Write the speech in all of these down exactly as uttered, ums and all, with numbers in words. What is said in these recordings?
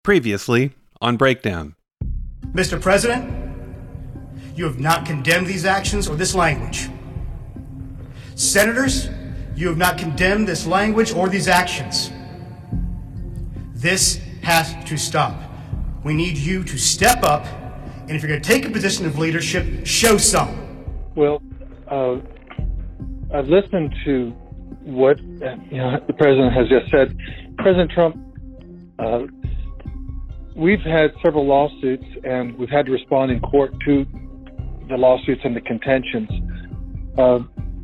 Previously on Breakdown. Mister President, you have not condemned these actions or this language. Senators, you have not condemned this language or these actions. This has to stop. We need you to step up, and if you're going to take a position of leadership, show some. Well, uh, I've listened to what uh, you know, the president has just said. President Trump, uh, we've had several lawsuits, and we've had to respond in court to the lawsuits and the contentions. Uh,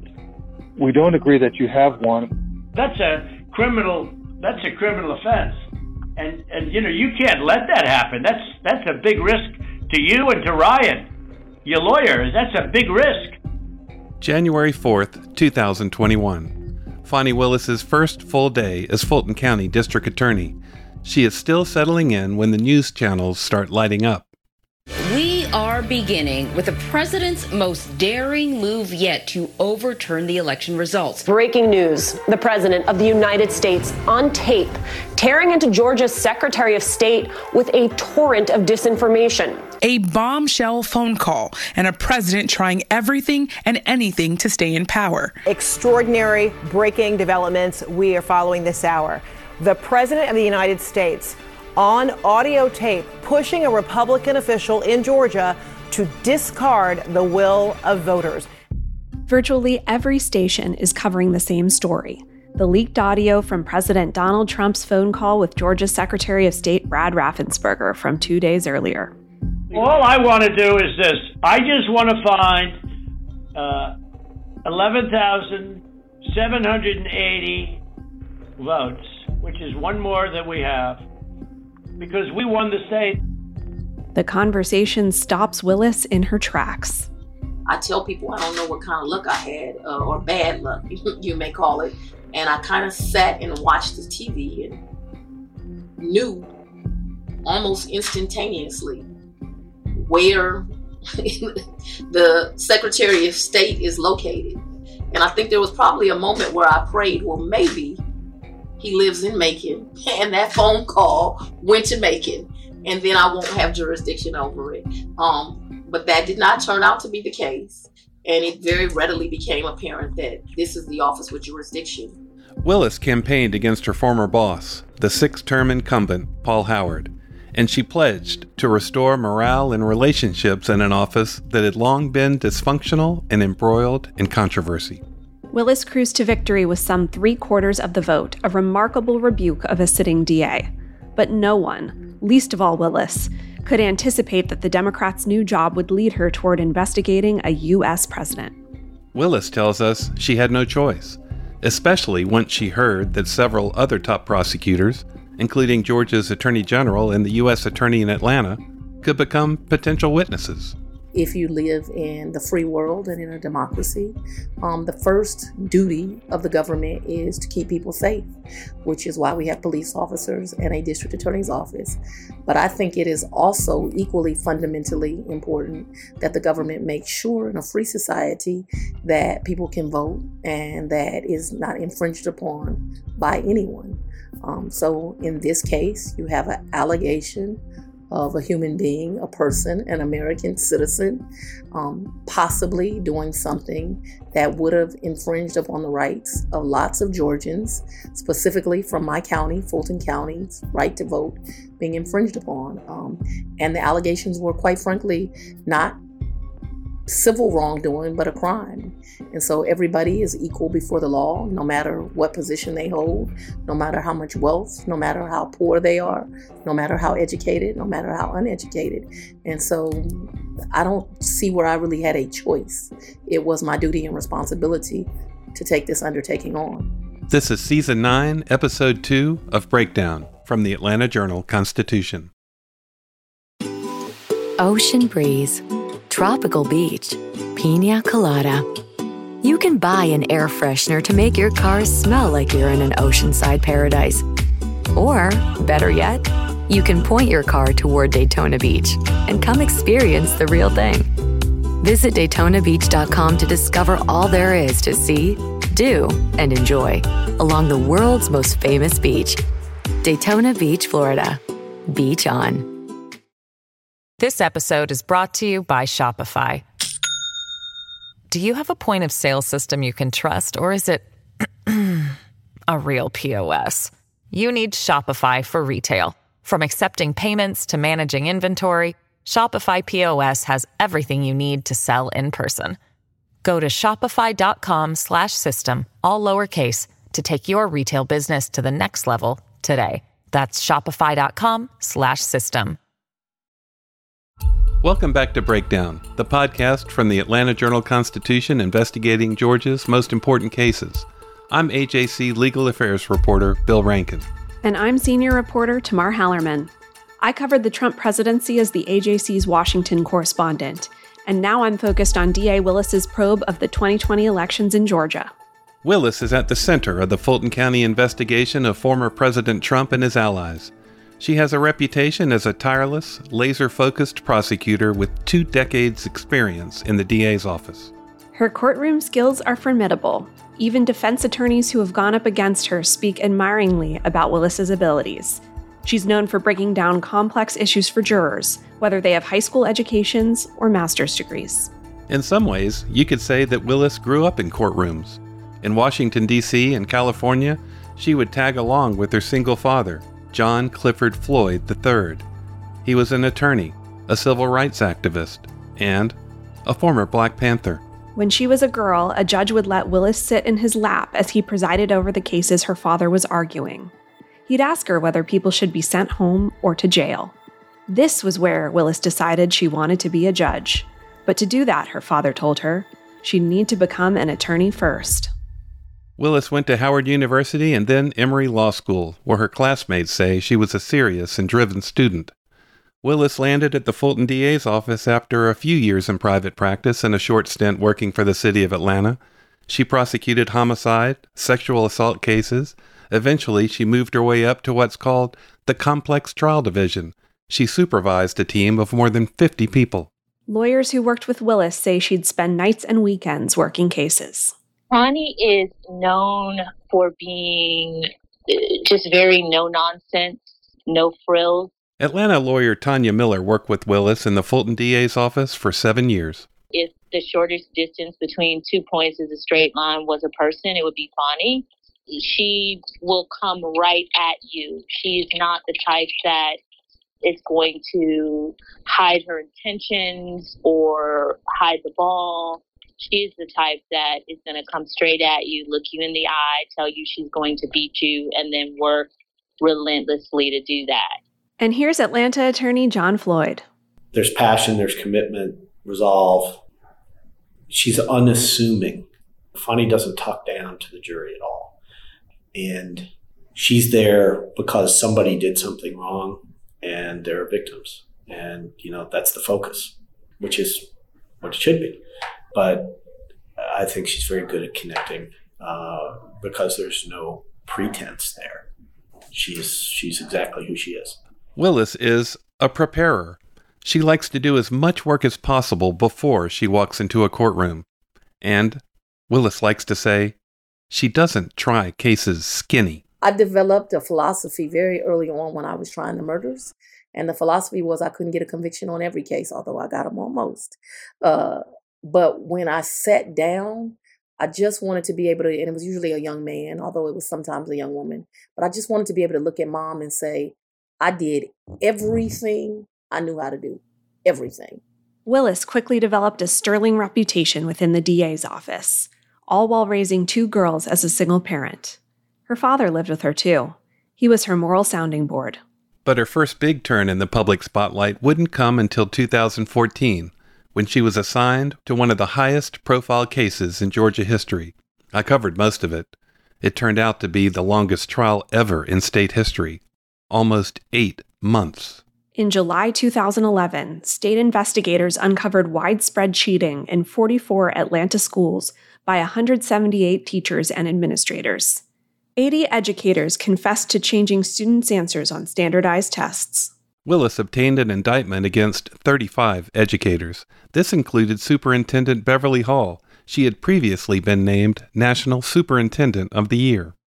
we don't agree that you have one. That's a criminal. That's a criminal offense, and and you know you can't let that happen. That's that's a big risk to you and to Ryan, your lawyer. That's a big risk. January fourth, two thousand twenty-one. Fani Willis's first full day as Fulton County District Attorney. She is still settling in when the news channels start lighting up. We are beginning with the president's most daring move yet to overturn the election results. Breaking news. The president of the United States on tape tearing into Georgia's Secretary of State with a torrent of disinformation. A bombshell phone call and a president trying everything and anything to stay in power. Extraordinary breaking developments we are following this hour. The president of the United States on audio tape pushing a Republican official in Georgia to discard the will of voters. Virtually every station is covering the same story. The leaked audio from President Donald Trump's phone call with Georgia's Secretary of State Brad Raffensperger from two days earlier. All I want to do is this. I just want to find uh, eleven thousand seven hundred eighty votes, which is one more than we have, because we won the state. The conversation stops Willis in her tracks. I tell people I don't know what kind of luck I had, uh, or bad luck, you may call it. And I kind of sat and watched the T V and knew almost instantaneously where the Secretary of State is located. And I think there was probably a moment where I prayed, well, maybe he lives in Macon, and that phone call went to Macon, and then I won't have jurisdiction over it. Um, but that did not turn out to be the case, and it very readily became apparent that this is the office with jurisdiction. Willis campaigned against her former boss, the six-term incumbent, Paul Howard, and she pledged to restore morale and relationships in an office that had long been dysfunctional and embroiled in controversy. Willis cruised to victory with some three-quarters of the vote, a remarkable rebuke of a sitting D A. But no one, least of all Willis, could anticipate that the Democrats' new job would lead her toward investigating a U S president. Willis tells us she had no choice, especially once she heard that several other top prosecutors, including Georgia's Attorney General and the U S Attorney in Atlanta, could become potential witnesses. If you live in the free world and in a democracy, um, the first duty of the government is to keep people safe, which is why we have police officers and a district attorney's office. But I think it is also equally fundamentally important that the government makes sure in a free society that people can vote and that is not infringed upon by anyone. Um, so in this case, you have an allegation of a human being, a person, an American citizen, um, possibly doing something that would have infringed upon the rights of lots of Georgians, specifically from my county, Fulton County's right to vote being infringed upon. Um, and the allegations were, quite frankly, not civil wrongdoing, but a crime. And so everybody is equal before the law, no matter what position they hold, no matter how much wealth, no matter how poor they are, no matter how educated, no matter how uneducated. And so I don't see where I really had a choice. It was my duty and responsibility to take this undertaking on. This is Season nine, Episode two of Breakdown from the Atlanta Journal-Constitution. Ocean breeze, tropical beach, pina colada. You can buy an air freshener to make your car smell like you're in an oceanside paradise. Or, better yet, you can point your car toward Daytona Beach and come experience the real thing. Visit Daytona Beach dot com to discover all there is to see, do, and enjoy along the world's most famous beach, Daytona Beach, Florida. Beach on. This episode is brought to you by Shopify. Do you have a point of sale system you can trust, or is it a real P O S? You need Shopify for retail. From accepting payments to managing inventory, Shopify P O S has everything you need to sell in person. Go to shopify.com slash system, all lowercase, to take your retail business to the next level today. That's shopify.com slash system. Welcome back to Breakdown, the podcast from the Atlanta Journal-Constitution investigating Georgia's most important cases. I'm A J C Legal Affairs reporter Bill Rankin. And I'm senior reporter Tamar Hallerman. I covered the Trump presidency as the A J C's Washington correspondent, and now I'm focused on D A Willis's probe of the twenty twenty elections in Georgia. Willis is at the center of the Fulton County investigation of former President Trump and his allies. She has a reputation as a tireless, laser-focused prosecutor with two decades' experience in the D A's office. Her courtroom skills are formidable. Even defense attorneys who have gone up against her speak admiringly about Willis's abilities. She's known for breaking down complex issues for jurors, whether they have high school educations or master's degrees. In some ways, you could say that Willis grew up in courtrooms. In Washington, D C and California, she would tag along with her single father, John Clifford Floyd the third. He was an attorney, a civil rights activist, and a former Black Panther. When she was a girl, a judge would let Willis sit in his lap as he presided over the cases her father was arguing. He'd ask her whether people should be sent home or to jail. This was where Willis decided she wanted to be a judge. But to do that, her father told her, she'd need to become an attorney first. Willis went to Howard University and then Emory Law School, where her classmates say she was a serious and driven student. Willis landed at the Fulton D A's office after a few years in private practice and a short stint working for the city of Atlanta. She prosecuted homicide, sexual assault cases. Eventually, she moved her way up to what's called the Complex Trial Division. She supervised a team of more than fifty people. Lawyers who worked with Willis say she'd spend nights and weekends working cases. Connie is known for being just very no-nonsense, no frills. Atlanta lawyer Tanya Miller worked with Willis in the Fulton D A's office for seven years. If the shortest distance between two points is a straight line was a person, it would be Connie. She will come right at you. She's not the type that is going to hide her intentions or hide the ball. She's the type that is going to come straight at you, look you in the eye, tell you she's going to beat you, and then work relentlessly to do that. And here's Atlanta attorney John Floyd. There's passion, there's commitment, resolve. She's unassuming. Funny doesn't talk down to the jury at all. And she's there because somebody did something wrong and there are victims. And, you know, that's the focus, which is what it should be. But I think she's very good at connecting uh, because there's no pretense there. She's she's exactly who she is. Willis is a preparer. She likes to do as much work as possible before she walks into a courtroom. And Willis likes to say, she doesn't try cases skinny. I developed a philosophy very early on when I was trying the murders. And the philosophy was I couldn't get a conviction on every case, although I got them on most. Uh, but when I sat down, I just wanted to be able to, and it was usually a young man, although it was sometimes a young woman, but I just wanted to be able to look at mom and say, I did everything I knew how to do. Everything. Willis quickly developed a sterling reputation within the D A's office, all while raising two girls as a single parent. Her father lived with her too. He was her moral sounding board. But her first big turn in the public spotlight wouldn't come until two thousand fourteen, when she was assigned to one of the highest profile cases in Georgia history. I covered most of it. It turned out to be the longest trial ever in state history. Almost eight months. In July two thousand eleven, state investigators uncovered widespread cheating in forty-four Atlanta schools by one hundred seventy-eight teachers and administrators. eighty educators confessed to changing students' answers on standardized tests. Willis obtained an indictment against thirty-five educators. This included Superintendent Beverly Hall. She had previously been named National Superintendent of the Year.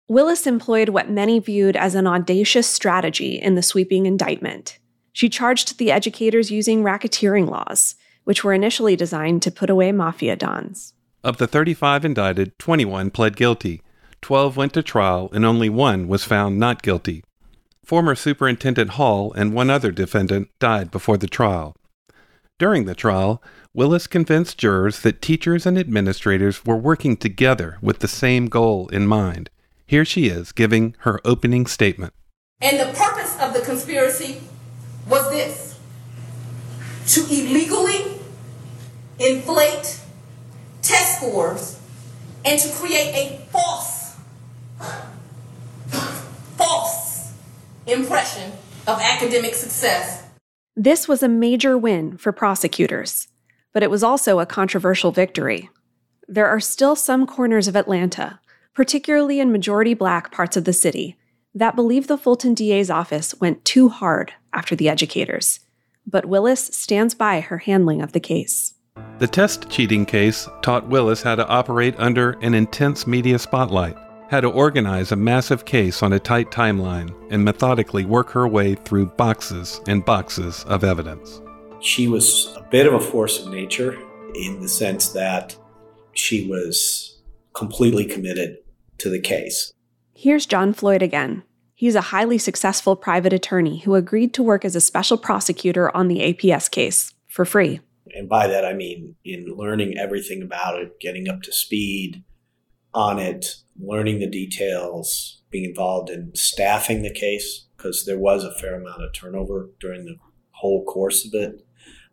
Willis employed what many viewed as an audacious strategy in the sweeping indictment. She charged the educators using racketeering laws, which were initially designed to put away mafia dons. Of the thirty-five indicted, twenty-one pled guilty, twelve went to trial, and only one was found not guilty. Former Superintendent Hall and one other defendant died before the trial. During the trial, Willis convinced jurors that teachers and administrators were working together with the same goal in mind. Here she is giving her opening statement. And the purpose of the conspiracy was this: to illegally inflate test scores and to create a false, false impression of academic success. This was a major win for prosecutors, but it was also a controversial victory. There are still some corners of Atlanta, particularly in majority black parts of the city, that believe the Fulton D A's office went too hard after the educators. But Willis stands by her handling of the case. The test cheating case taught Willis how to operate under an intense media spotlight, how to organize a massive case on a tight timeline, and methodically work her way through boxes and boxes of evidence. She was a bit of a force of nature in the sense that she was completely committed to the case. Here's John Floyd again. He's a highly successful private attorney who agreed to work as a special prosecutor on the A P S case for free. And by that, I mean in learning everything about it, getting up to speed on it, learning the details, being involved in staffing the case, because there was a fair amount of turnover during the whole course of it,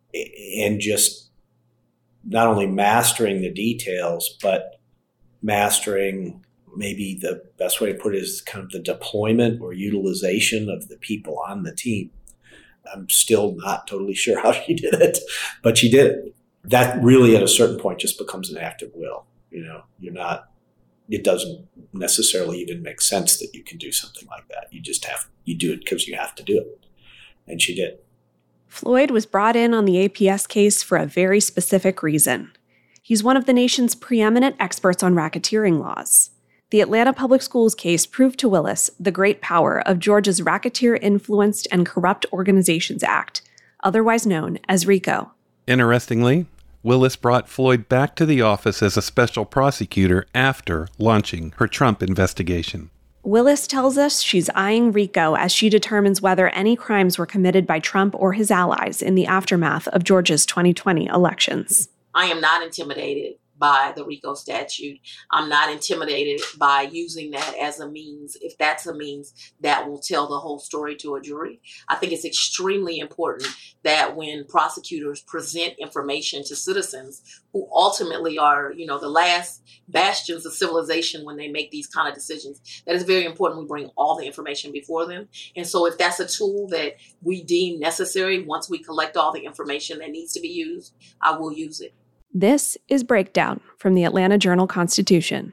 and just not only mastering the details, but mastering maybe the best way to put it is kind of the deployment or utilization of the people on the team. I'm still not totally sure how she did it, but she did it. That really at a certain point just becomes an act of will. You know, you're not, it doesn't necessarily even make sense that you can do something like that. You just have, you do it because you have to do it. And she did. Floyd was brought in on the A P S case for a very specific reason. He's one of the nation's preeminent experts on racketeering laws. The Atlanta Public Schools case proved to Willis the great power of Georgia's Racketeer-Influenced and Corrupt Organizations Act, otherwise known as RICO. Interestingly, Willis brought Floyd back to the office as a special prosecutor after launching her Trump investigation. Willis tells us she's eyeing RICO as she determines whether any crimes were committed by Trump or his allies in the aftermath of Georgia's twenty twenty elections. I am not intimidated by the RICO statute. I'm not intimidated by using that as a means, if that's a means that will tell the whole story to a jury. I think it's extremely important that when prosecutors present information to citizens who ultimately are, you know, the last bastions of civilization when they make these kind of decisions, that it's very important we bring all the information before them. And so if that's a tool that we deem necessary, once we collect all the information that needs to be used, I will use it. This is Breakdown from the Atlanta Journal-Constitution.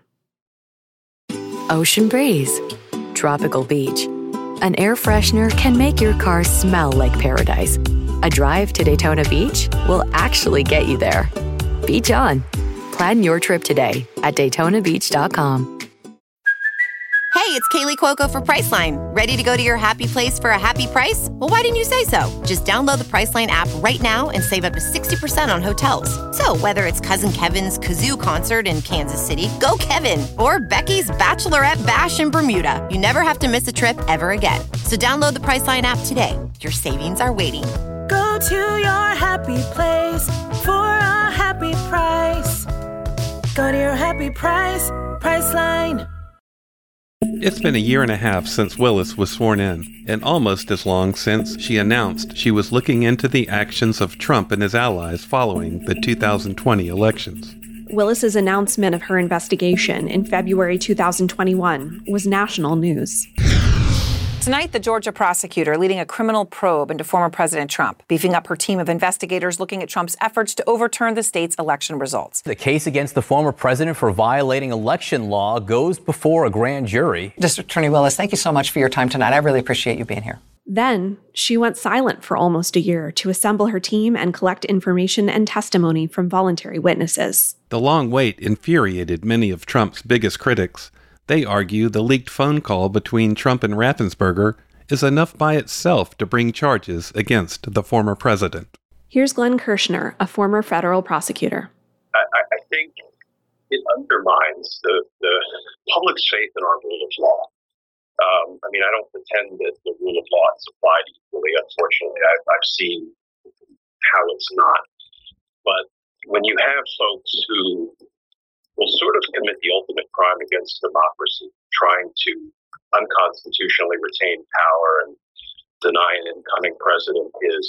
Ocean breeze, tropical beach. An air freshener can make your car smell like paradise. A drive to Daytona Beach will actually get you there. Beach on. Plan your trip today at Daytona Beach dot com. Hey, it's Kaylee Cuoco for Priceline. Ready to go to your happy place for a happy price? Well, why didn't you say so? Just download the Priceline app right now and save up to sixty percent on hotels. So whether it's Cousin Kevin's Kazoo Concert in Kansas City, go Kevin, or Becky's Bachelorette Bash in Bermuda, you never have to miss a trip ever again. So download the Priceline app today. Your savings are waiting. Go to your happy place for a happy price. Go to your happy price, Priceline. It's been a year and a half since Willis was sworn in, and almost as long since she announced she was looking into the actions of Trump and his allies following the two thousand twenty elections. Willis's announcement of her investigation in February two thousand twenty-one was national news. Tonight, the Georgia prosecutor leading a criminal probe into former President Trump, beefing up her team of investigators looking at Trump's efforts to overturn the state's election results. The case against the former president for violating election law goes before a grand jury. District Attorney Willis, thank you so much for your time tonight. I really appreciate you being here. Then, she went silent for almost a year to assemble her team and collect information and testimony from voluntary witnesses. The long wait infuriated many of Trump's biggest critics. They argue the leaked phone call between Trump and Raffensperger is enough by itself to bring charges against the former president. Here's Glenn Kirshner, a former federal prosecutor. I, I think it undermines the, the public's faith in our rule of law. Um, I mean, I don't pretend that the rule of law is applied equally. Unfortunately, I've, I've seen how it's not. But when you have folks who will sort of commit the ultimate crime against democracy, trying to unconstitutionally retain power and deny an incoming president his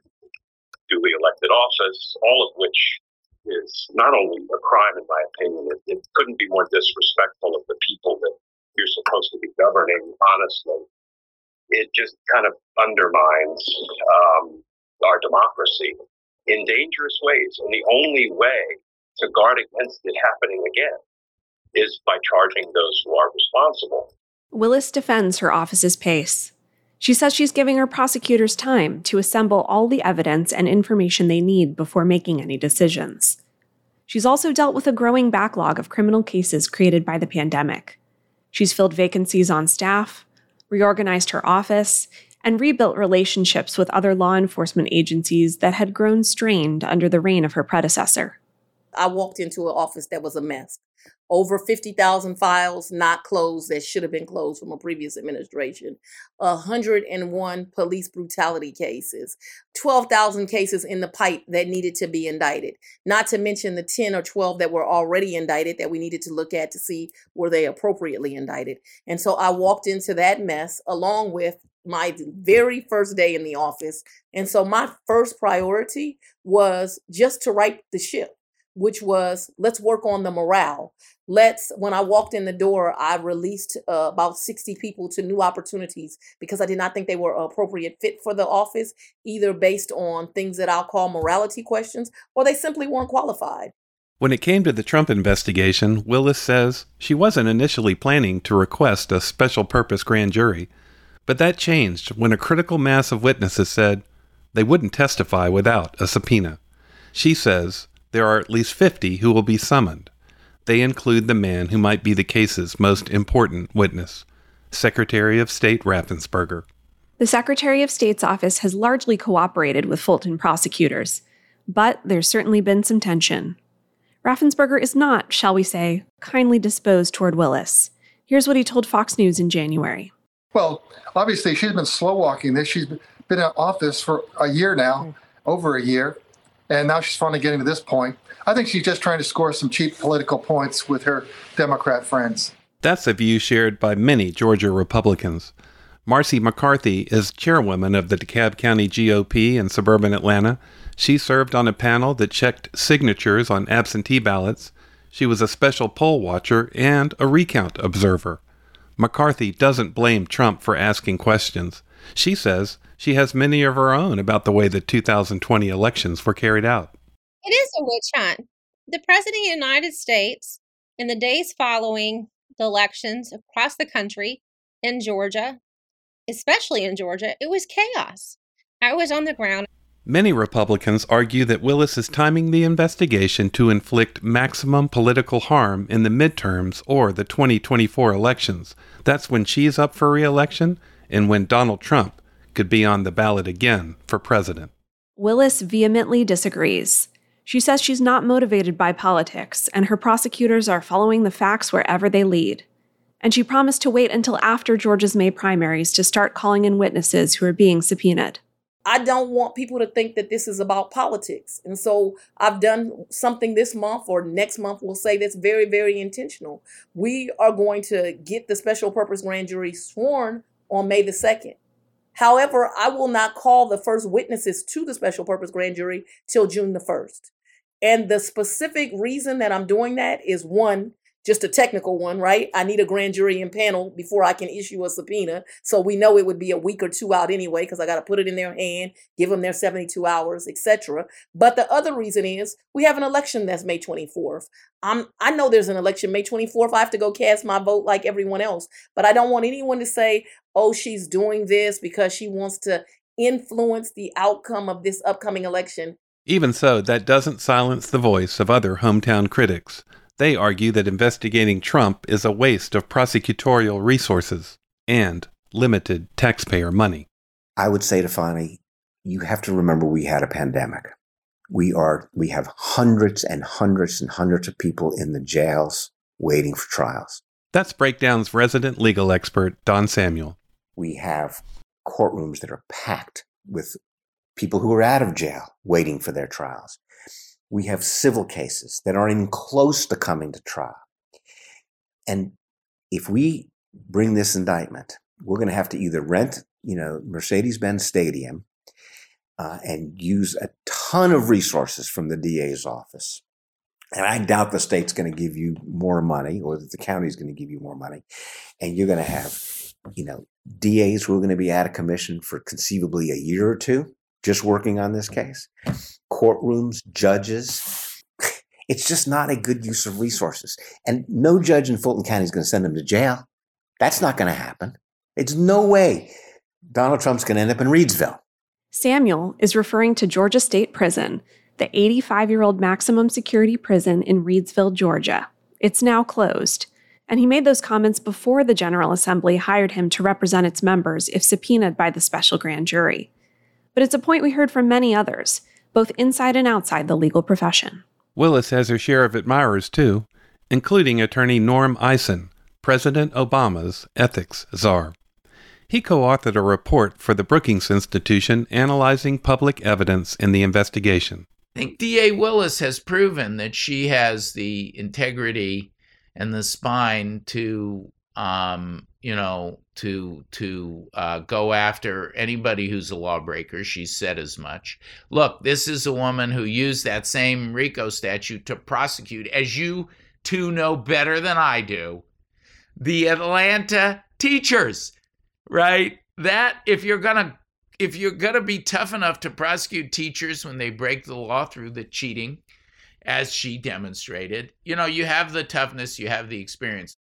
duly elected office, all of which is not only a crime, in my opinion, it, it couldn't be more disrespectful of the people that you're supposed to be governing, honestly. It just kind of undermines um, our democracy in dangerous ways. And the only way to guard against it happening again is by charging those who are responsible. Willis defends her office's pace. She says she's giving her prosecutors time to assemble all the evidence and information they need before making any decisions. She's also dealt with a growing backlog of criminal cases created by the pandemic. She's filled vacancies on staff, reorganized her office, and rebuilt relationships with other law enforcement agencies that had grown strained under the reign of her predecessor. I walked into an office that was a mess. Over fifty thousand files not closed that should have been closed from a previous administration. one hundred one police brutality cases. twelve thousand cases in the pipe that needed to be indicted. Not to mention the ten or twelve that were already indicted that we needed to look at to see were they appropriately indicted. And so I walked into that mess along with my very first day in the office. And so my first priority was just to right the ship, which was, let's work on the morale. Let's, when I walked in the door, I released uh, about sixty people to new opportunities because I did not think they were an appropriate fit for the office, either based on things that I'll call morality questions, or they simply weren't qualified. When it came to the Trump investigation, Willis says she wasn't initially planning to request a special purpose grand jury, but that changed when a critical mass of witnesses said they wouldn't testify without a subpoena. She says there are at least fifty who will be summoned. They include the man who might be the case's most important witness, Secretary of State Raffensperger. The Secretary of State's office has largely cooperated with Fulton prosecutors, but there's certainly been some tension. Raffensperger is not, shall we say, kindly disposed toward Willis. Here's what he told Fox News in January. Well, obviously she's been slow walking this. She's been in office for a year now, over a year. And now she's finally getting to this point. I think she's just trying to score some cheap political points with her Democrat friends. That's a view shared by many Georgia Republicans. Marcy McCarthy is chairwoman of the DeKalb County G O P in suburban Atlanta. She served on a panel that checked signatures on absentee ballots. She was a special poll watcher and a recount observer. McCarthy doesn't blame Trump for asking questions. She says she has many of her own about the way the two thousand twenty elections were carried out. It is a witch hunt. The President of the United States, in the days following the elections across the country, in Georgia, especially in Georgia, it was chaos. I was on the ground. Many Republicans argue that Willis is timing the investigation to inflict maximum political harm in the midterms or the twenty twenty-four elections. That's when she's up for re-election and when Donald Trump could be on the ballot again for president. Willis vehemently disagrees. She says she's not motivated by politics, and her prosecutors are following the facts wherever they lead. And she promised to wait until after Georgia's May primaries to start calling in witnesses who are being subpoenaed. I don't want people to think that this is about politics. And so I've done something this month or next month, we'll say that's very, very intentional. We are going to get the special purpose grand jury sworn on May the second. However, I will not call the first witnesses to the special purpose grand jury till June the first. And the specific reason that I'm doing that is, one, just a technical one, right? I need a grand jury and panel before I can issue a subpoena. So we know it would be a week or two out anyway, because I got to put it in their hand, give them their seventy-two hours, et cetera. But the other reason is we have an election that's May twenty-fourth. I'm, I know there's an election May twenty-fourth. I have to go cast my vote like everyone else. But I don't want anyone to say, oh, she's doing this because she wants to influence the outcome of this upcoming election. Even so, that doesn't silence the voice of other hometown critics. They argue that investigating Trump is a waste of prosecutorial resources and limited taxpayer money. I would say to Fani, you have to remember we had a pandemic. We are we have hundreds and hundreds and hundreds of people in the jails waiting for trials. That's Breakdown's resident legal expert, Don Samuel. We have courtrooms that are packed with people who are out of jail waiting for their trials. We have civil cases that aren't even close to coming to trial. And if we bring this indictment, we're going to have to either rent, you know, Mercedes-Benz Stadium uh, and use a ton of resources from the D A's office. And I doubt the state's going to give you more money, or that the county's going to give you more money. And you're going to have, you know, D As who are going to be out of commission for conceivably a year or two just working on this case. Courtrooms, judges. It's just not a good use of resources. And no judge in Fulton County is going to send them to jail. That's not going to happen. It's no way Donald Trump's going to end up in Reidsville. Samuel is referring to Georgia State Prison, the eighty-five-year-old maximum security prison in Reidsville, Georgia. It's now closed. And he made those comments before the General Assembly hired him to represent its members if subpoenaed by the special grand jury. But it's a point we heard from many others, both inside and outside the legal profession. Willis has her share of admirers, too, including attorney Norm Eisen, President Obama's ethics czar. He co-authored a report for the Brookings Institution analyzing public evidence in the investigation. I think D A Willis has proven that she has the integrity and the spine to, um, you know, to to uh, go after anybody who's a lawbreaker. She said as much. Look, this is a woman who used that same RICO statute to prosecute, as you two know better than I do, the Atlanta teachers, right? That if you're gonna if you're gonna be tough enough to prosecute teachers when they break the law through the cheating, as she demonstrated, you know, you have the toughness, you have the experience.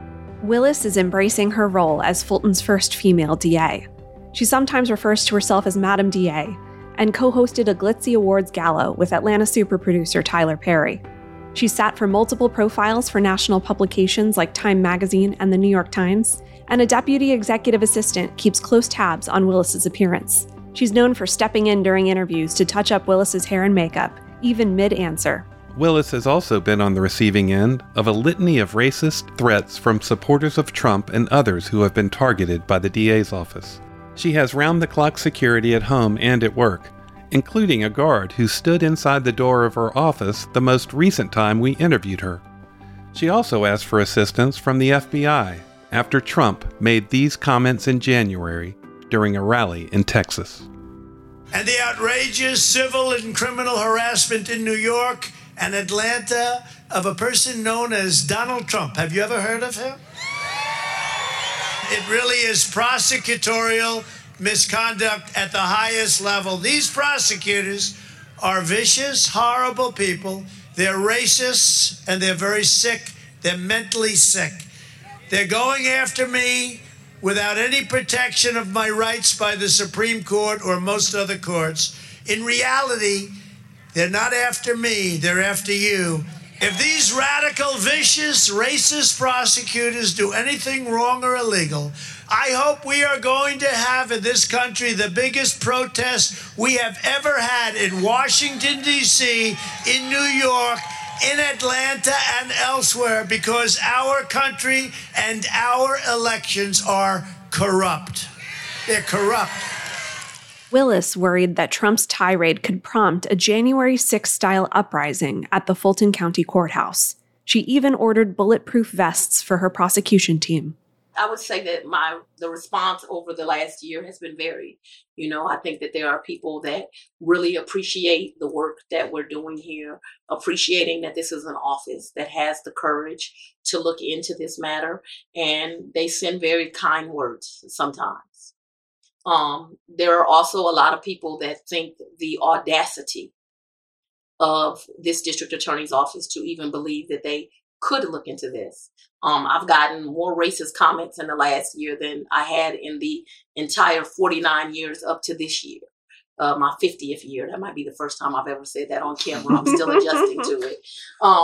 Willis is embracing her role as Fulton's first female D A. She sometimes refers to herself as Madam D A and co-hosted a glitzy awards gala with Atlanta super producer Tyler Perry. She sat for multiple profiles for national publications like Time Magazine and the New York Times, and a deputy executive assistant keeps close tabs on Willis's appearance. She's known for stepping in during interviews to touch up Willis's hair and makeup, even mid-answer. Willis has also been on the receiving end of a litany of racist threats from supporters of Trump and others who have been targeted by the D A's office. She has round-the-clock security at home and at work, including a guard who stood inside the door of her office the most recent time we interviewed her. She also asked for assistance from the F B I after Trump made these comments in January during a rally in Texas. And the outrageous civil and criminal harassment in New York and Atlanta of a person known as Donald Trump. Have you ever heard of him? It really is prosecutorial misconduct at the highest level. These prosecutors are vicious, horrible people. They're racists and they're very sick. They're mentally sick. They're going after me without any protection of my rights by the Supreme Court or most other courts. In reality, they're not after me, they're after you. If these radical, vicious, racist prosecutors do anything wrong or illegal, I hope we are going to have in this country the biggest protest we have ever had in Washington, D C, in New York, in Atlanta, and elsewhere, because our country and our elections are corrupt. They're corrupt. Willis worried that Trump's tirade could prompt a January sixth-style uprising at the Fulton County Courthouse. She even ordered bulletproof vests for her prosecution team. I would say that my the response over the last year has been varied. You know, I think that there are people that really appreciate the work that we're doing here, appreciating that this is an office that has the courage to look into this matter, and they send very kind words sometimes. Um, there are also a lot of people that think the audacity of this district attorney's office to even believe that they could look into this. Um, I've gotten more racist comments in the last year than I had in the entire forty-nine years up to this year, uh, my fiftieth year. That might be the first time I've ever said that on camera. I'm still adjusting to it. Um,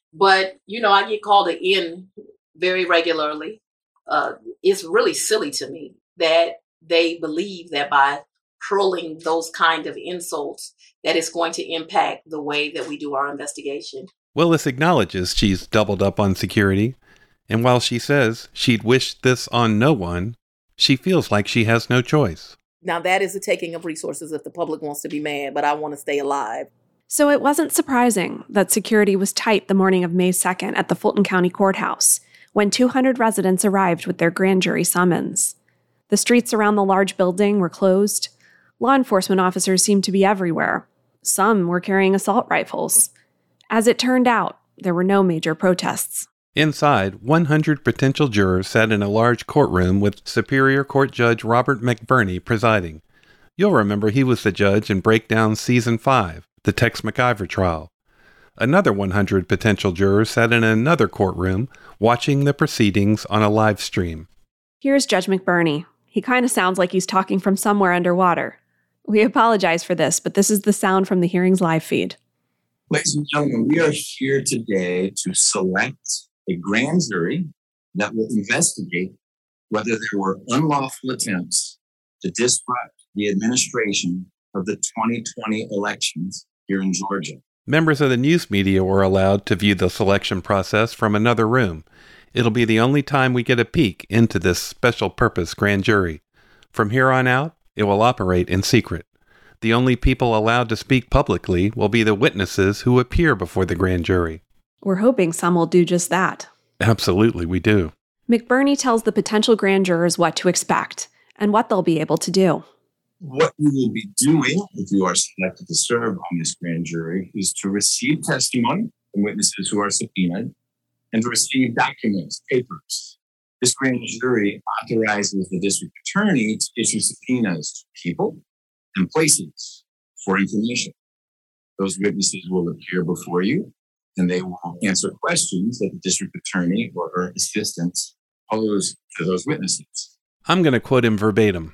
But, you know, I get called an N very regularly. Uh, it's really silly to me that they believe that by hurling those kind of insults, that it's going to impact the way that we do our investigation. Willis acknowledges she's doubled up on security, and while she says she'd wish this on no one, she feels like she has no choice. Now, that is the taking of resources if the public wants to be mad, but I want to stay alive. So it wasn't surprising that security was tight the morning of May second at the Fulton County Courthouse, when two hundred residents arrived with their grand jury summons. The streets around the large building were closed. Law enforcement officers seemed to be everywhere. Some were carrying assault rifles. As it turned out, there were no major protests. Inside, one hundred potential jurors sat in a large courtroom with Superior Court Judge Robert McBurney presiding. You'll remember he was the judge in Breakdown Season five, the Tex McIver trial. Another one hundred potential jurors sat in another courtroom watching the proceedings on a live stream. Here's Judge McBurney. He kind of sounds like he's talking from somewhere underwater. We apologize for this, but this is the sound from the hearing's live feed. Ladies and gentlemen, we are here today to select a grand jury that will investigate whether there were unlawful attempts to disrupt the administration of the twenty twenty elections here in Georgia. Members of the news media were allowed to view the selection process from another room. It'll be the only time we get a peek into this special purpose grand jury. From here on out, it will operate in secret. The only people allowed to speak publicly will be the witnesses who appear before the grand jury. We're hoping some will do just that. Absolutely, we do. McBurney tells the potential grand jurors what to expect and what they'll be able to do. What you will be doing, if you are selected to serve on this grand jury, is to receive testimony from witnesses who are subpoenaed and to receive documents, papers. This grand jury authorizes the district attorney to issue subpoenas to people and places for information. Those witnesses will appear before you and they will answer questions that the district attorney or her assistants pose to those witnesses. I'm going to quote him verbatim.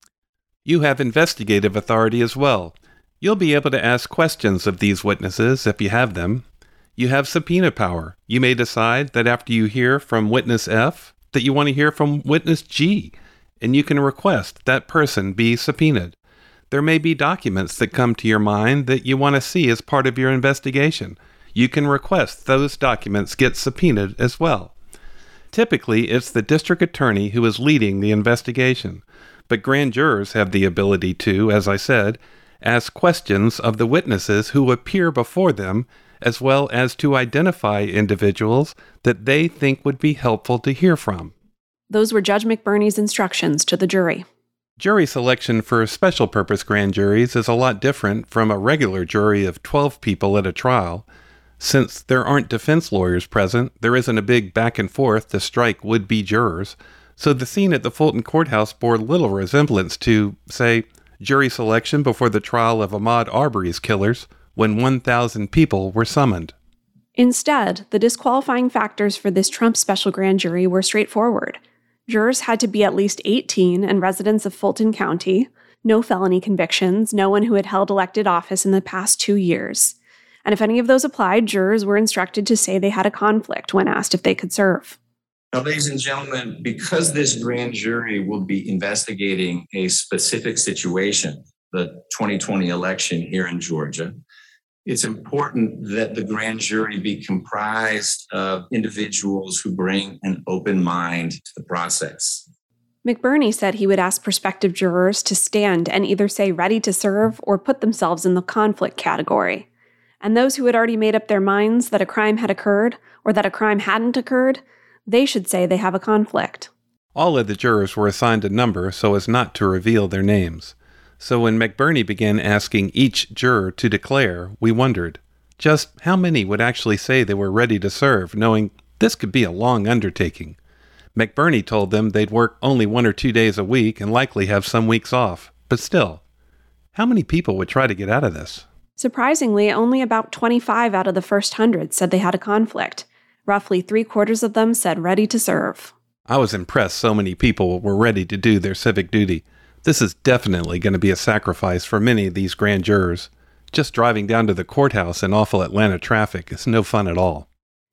You have investigative authority as well. You'll be able to ask questions of these witnesses if you have them. You have subpoena power. You may decide that after you hear from witness F, that you want to hear from witness G, and you can request that person be subpoenaed. There may be documents that come to your mind that you want to see as part of your investigation. You can request those documents get subpoenaed as well. Typically, it's the district attorney who is leading the investigation, but grand jurors have the ability to, as I said, ask questions of the witnesses who appear before them, as well as to identify individuals that they think would be helpful to hear from. Those were Judge McBurney's instructions to the jury. Jury selection for special purpose grand juries is a lot different from a regular jury of twelve people at a trial. Since there aren't defense lawyers present, there isn't a big back and forth to strike would-be jurors, so the scene at the Fulton Courthouse bore little resemblance to, say, jury selection before the trial of Ahmaud Arbery's killers, when one thousand people were summoned. Instead, the disqualifying factors for this Trump special grand jury were straightforward. Jurors had to be at least eighteen and residents of Fulton County, no felony convictions, no one who had held elected office in the past two years. And if any of those applied, jurors were instructed to say they had a conflict when asked if they could serve. Now, ladies and gentlemen, because this grand jury will be investigating a specific situation, the twenty twenty election here in Georgia, it's important that the grand jury be comprised of individuals who bring an open mind to the process. McBurney said he would ask prospective jurors to stand and either say ready to serve or put themselves in the conflict category. And those who had already made up their minds that a crime had occurred or that a crime hadn't occurred, they should say they have a conflict. All of the jurors were assigned a number so as not to reveal their names. So when McBurney began asking each juror to declare, we wondered just how many would actually say they were ready to serve, knowing this could be a long undertaking. McBurney told them they'd work only one or two days a week and likely have some weeks off. But still, how many people would try to get out of this? Surprisingly, only about twenty-five out of the first hundred said they had a conflict. Roughly three quarters of them said ready to serve. I was impressed so many people were ready to do their civic duty. This is definitely going to be a sacrifice for many of these grand jurors. Just driving down to the courthouse in awful Atlanta traffic is no fun at all.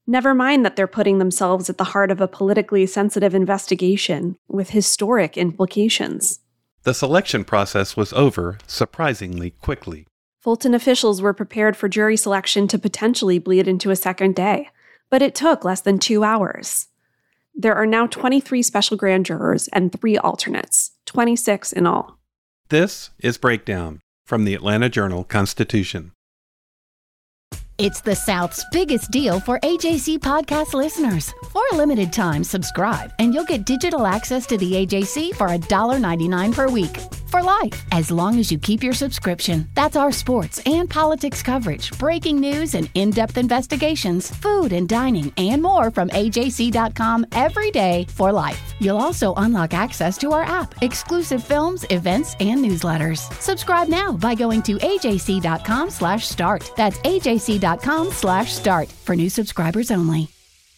Never mind that they're putting themselves at the heart of a politically sensitive investigation with historic implications. The selection process was over surprisingly quickly. Fulton officials were prepared for jury selection to potentially bleed into a second day, but it took less than two hours. There are now twenty-three special grand jurors and three alternates, twenty-six in all. This is Breakdown from the Atlanta Journal-Constitution. It's the South's biggest deal for A J C podcast listeners. For a limited time, subscribe, and you'll get digital access to the A J C for one dollar and ninety-nine cents per week. For life, as long as you keep your subscription. That's our sports and politics coverage, breaking news and in-depth investigations, food and dining, and more from A J C dot com every day for life. You'll also unlock access to our app, exclusive films, events, and newsletters. Subscribe now by going to A J C dot com slash start. That's A J C dot com slash start for new subscribers only.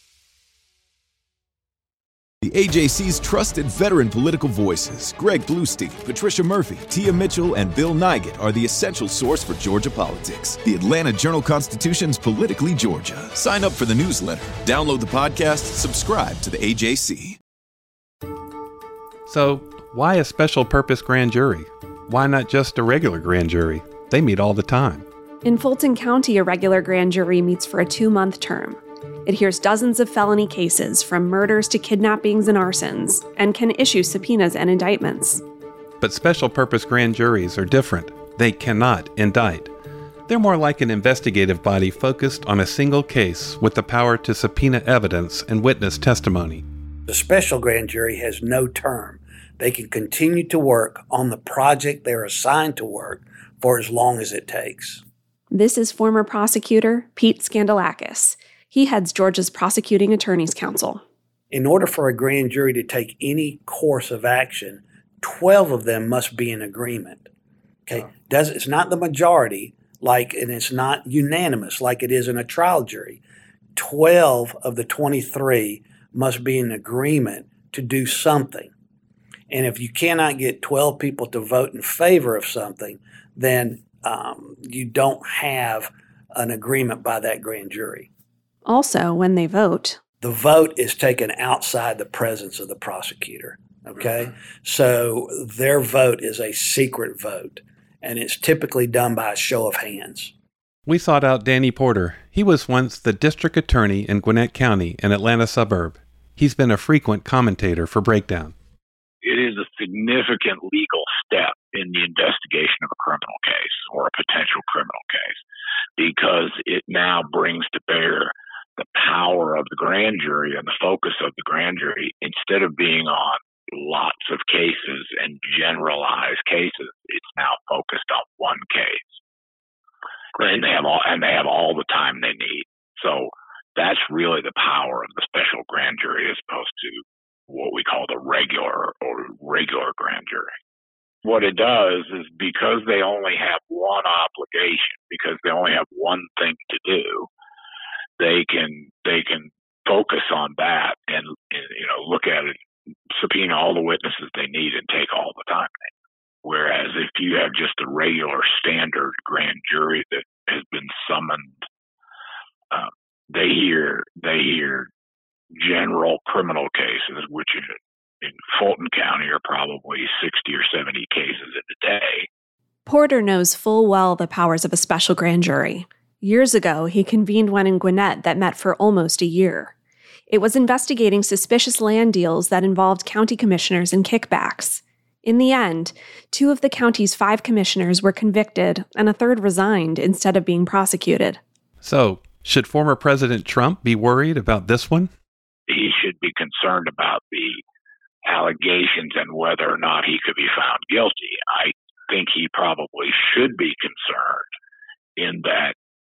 The A J C's trusted veteran political voices, Greg Bluestein, Patricia Murphy, Tia Mitchell, and Bill Nygut, are the essential source for Georgia politics. The Atlanta Journal-Constitution's Politically Georgia. Sign up for the newsletter, download the podcast, subscribe to the A J C. So, why a special purpose grand jury? Why not just a regular grand jury? They meet all the time. In Fulton County, a regular grand jury meets for a two-month term. It hears dozens of felony cases, from murders to kidnappings and arsons, and can issue subpoenas and indictments. But special purpose grand juries are different. They cannot indict. They're more like an investigative body focused on a single case with the power to subpoena evidence and witness testimony. The special grand jury has no term. They can continue to work on the project they're assigned to work for as long as it takes. This is former prosecutor Pete Skandalakis. He heads Georgia's Prosecuting Attorneys Council. In order for a grand jury to take any course of action, twelve of them must be in agreement. Okay, Does, it's not the majority, like, and it's not unanimous like it is in a trial jury. twelve of the twenty-three must be in agreement to do something. And if you cannot get twelve people to vote in favor of something, then um, you don't have an agreement by that grand jury. Also, when they vote, the vote is taken outside the presence of the prosecutor, okay? Mm-hmm. So their vote is a secret vote, and it's typically done by a show of hands. We sought out Danny Porter. He was once the district attorney in Gwinnett County, an Atlanta suburb. He's been a frequent commentator for Breakdown. It is a significant legal step in the investigation of a criminal case or a potential criminal case, because it now brings to bear the power of the grand jury and the focus of the grand jury. Instead of being on lots of cases and generalized cases, it's now focused on one case. Great. And they have all and they have all the time they need. So that's really the power of the special grand jury as opposed to what we call the regular or regular grand jury. What it does is, because they only have one obligation, because they only have one thing to do, they can they can focus on that and, and you know look at it, subpoena all the witnesses they need, and take all the time they need. Whereas if you have just a regular standard grand jury that has been summoned, um, they hear they hear general criminal cases, which in, in Fulton County are probably sixty or seventy cases in a day. Porter knows full well the powers of a special grand jury. Years ago, he convened one in Gwinnett that met for almost a year. It was investigating suspicious land deals that involved county commissioners and kickbacks. In the end, two of the county's five commissioners were convicted, and a third resigned instead of being prosecuted. So, should former President Trump be worried about this one? He should be concerned about the allegations and whether or not he could be found guilty. I think he probably should be concerned in that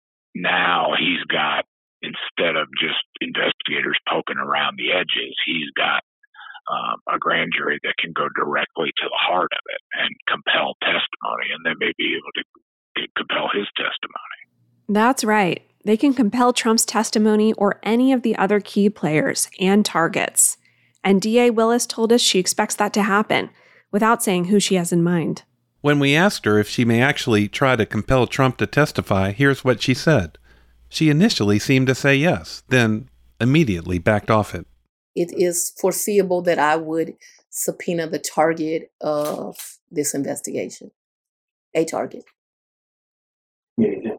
now he's got, instead of just investigators poking around the edges, he's got um, a grand jury that can go directly to the heart of it and compel testimony, and they may be able to compel his testimony. That's right. They can compel Trump's testimony or any of the other key players and targets. And D A Willis told us she expects that to happen, without saying who she has in mind. When we asked her if she may actually try to compel Trump to testify, here's what she said. She initially seemed to say yes, then immediately backed off it. It is foreseeable that I would subpoena the target of this investigation. A target. Yeah.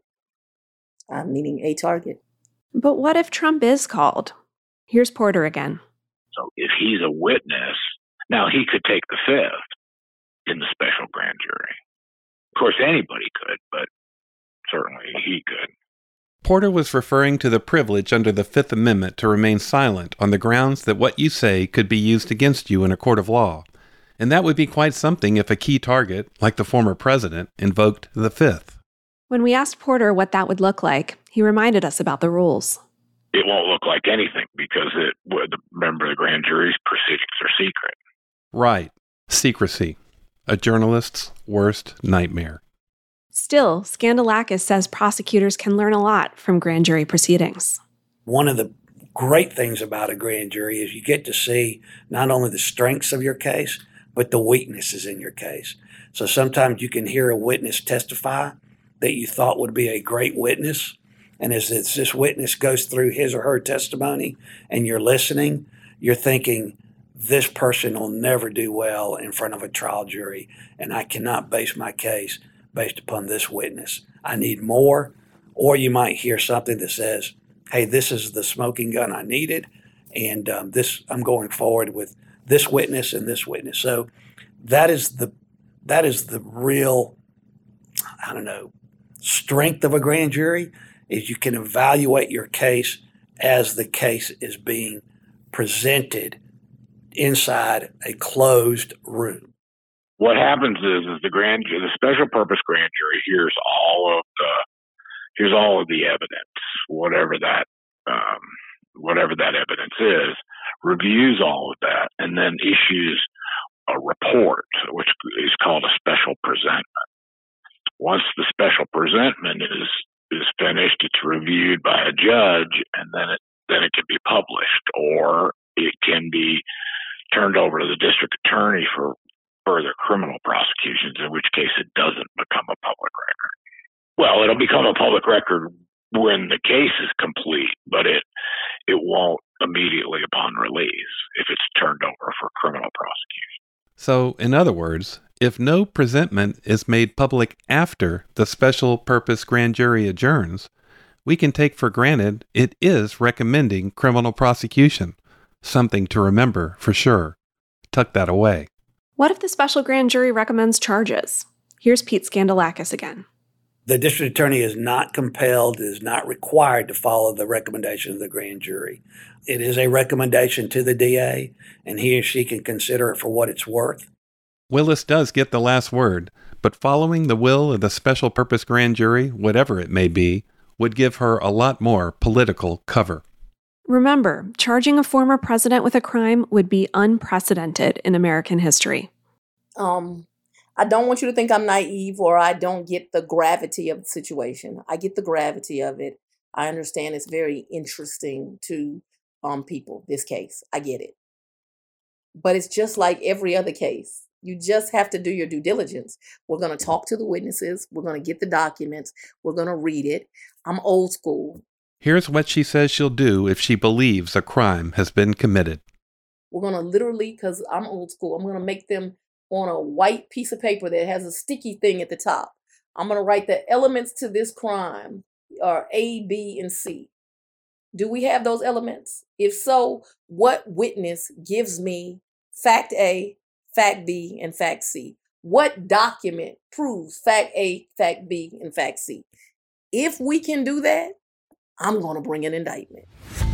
I'm meaning a target. But what if Trump is called? Here's Porter again. So if he's a witness, now he could take the fifth in the special grand jury. Of course, anybody could, but certainly he could. Porter was referring to the privilege under the Fifth Amendment to remain silent on the grounds that what you say could be used against you in a court of law. And that would be quite something if a key target, like the former president, invoked the Fifth. When we asked Porter what that would look like, he reminded us about the rules. It won't look like anything because it would, remember, the grand jury's proceedings are secret. Right. Secrecy. A journalist's worst nightmare. Still, Skandalakis says prosecutors can learn a lot from grand jury proceedings. One of the great things about a grand jury is you get to see not only the strengths of your case, but the weaknesses in your case. So sometimes you can hear a witness testify that you thought would be a great witness, and as this witness goes through his or her testimony and you're listening, you're thinking, this person will never do well in front of a trial jury, and I cannot base my case based upon this witness. I need more. Or you might hear something that says, hey, this is the smoking gun I needed, and um, this I'm going forward with this witness and this witness. So that is the that is the real, I don't know, strength of a grand jury, is you can evaluate your case as the case is being presented inside a closed room. What happens is, is the grand, the special purpose grand jury hears all of the, here's all of the evidence, whatever that, um, whatever that evidence is, reviews all of that, and then issues a report, which is called a special presentment. Once the special presentment is is finished, it's reviewed by a judge, and then it then it can be published, or it can be turned over to the district attorney for further criminal prosecutions, in which case it doesn't become a public record. Well, it'll become a public record when the case is complete, but it it won't immediately upon release if it's turned over for criminal prosecution. So, in other words, if no presentment is made public after the special purpose grand jury adjourns, we can take for granted it is recommending criminal prosecution. Something to remember for sure. Tuck that away. What if the special grand jury recommends charges? Here's Pete Skandalakis again. The district attorney is not compelled, is not required to follow the recommendation of the grand jury. It is a recommendation to the D A, and he or she can consider it for what it's worth. Willis does get the last word, but following the will of the special purpose grand jury, whatever it may be, would give her a lot more political cover. Remember, charging a former president with a crime would be unprecedented in American history. Um, I don't want you to think I'm naive or I don't get the gravity of the situation. I get the gravity of it. I understand it's very interesting to um people, this case. I get it. But it's just like every other case. You just have to do your due diligence. We're going to talk to the witnesses. We're going to get the documents. We're going to read it. I'm old school. Here's what she says she'll do if she believes a crime has been committed. We're going to literally, because I'm old school, I'm going to make them on a white piece of paper that has a sticky thing at the top. I'm going to write the elements to this crime are A, B, and C. Do we have those elements? If so, what witness gives me fact A, fact B, and fact C? What document proves fact A, fact B, and fact C? If we can do that, I'm going to bring an indictment.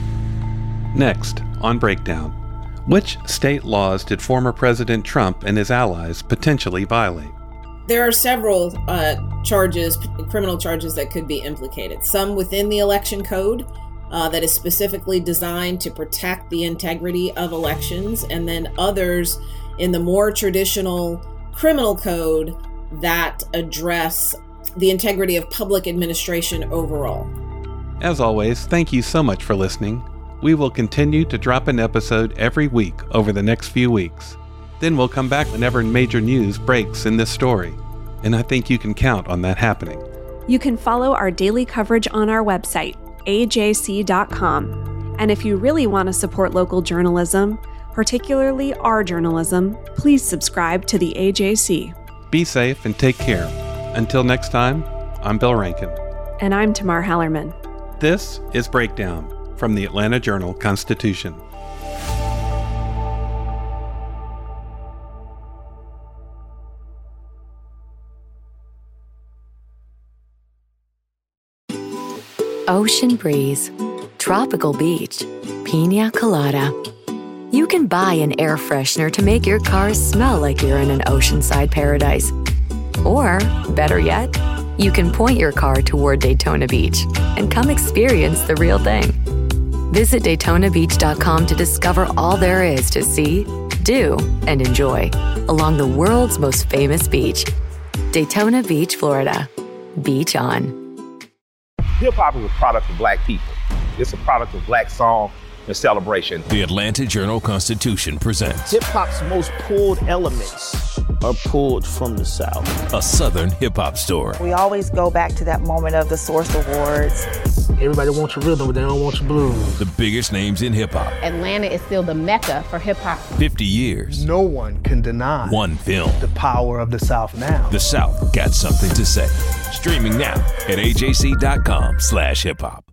Next, on Breakdown, which state laws did former President Trump and his allies potentially violate? There are several uh, charges, criminal charges that could be implicated. Some within the election code uh, that is specifically designed to protect the integrity of elections, and then others in the more traditional criminal code that address the integrity of public administration overall. As always, thank you so much for listening. We will continue to drop an episode every week over the next few weeks. Then we'll come back whenever major news breaks in this story. And I think you can count on that happening. You can follow our daily coverage on our website, A J C dot com. And if you really want to support local journalism, particularly our journalism, please subscribe to the A J C. Be safe and take care. Until next time, I'm Bill Rankin. And I'm Tamar Hallerman. This is Breakdown from the Atlanta Journal-Constitution. Ocean breeze, tropical beach, pina colada. You can buy an air freshener to make your car smell like you're in an oceanside paradise. Or, better yet, you can point your car toward Daytona Beach and come experience the real thing. Visit Daytona Beach dot com to discover all there is to see, do, and enjoy along the world's most famous beach. Daytona Beach, Florida. Beach on. Hip-hop is a product of black people. It's a product of black song and celebration. The Atlanta Journal-Constitution presents hip-hop's most pulled elements are pulled from the South. A Southern hip-hop story. We always go back to that moment of the Source Awards. Everybody wants your rhythm, but they don't want your blues. The biggest names in hip-hop. Atlanta is still the mecca for hip-hop. fifty years. No one can deny one film. The power of the South now. The South got something to say. Streaming now at A J C dot com slash hip hop.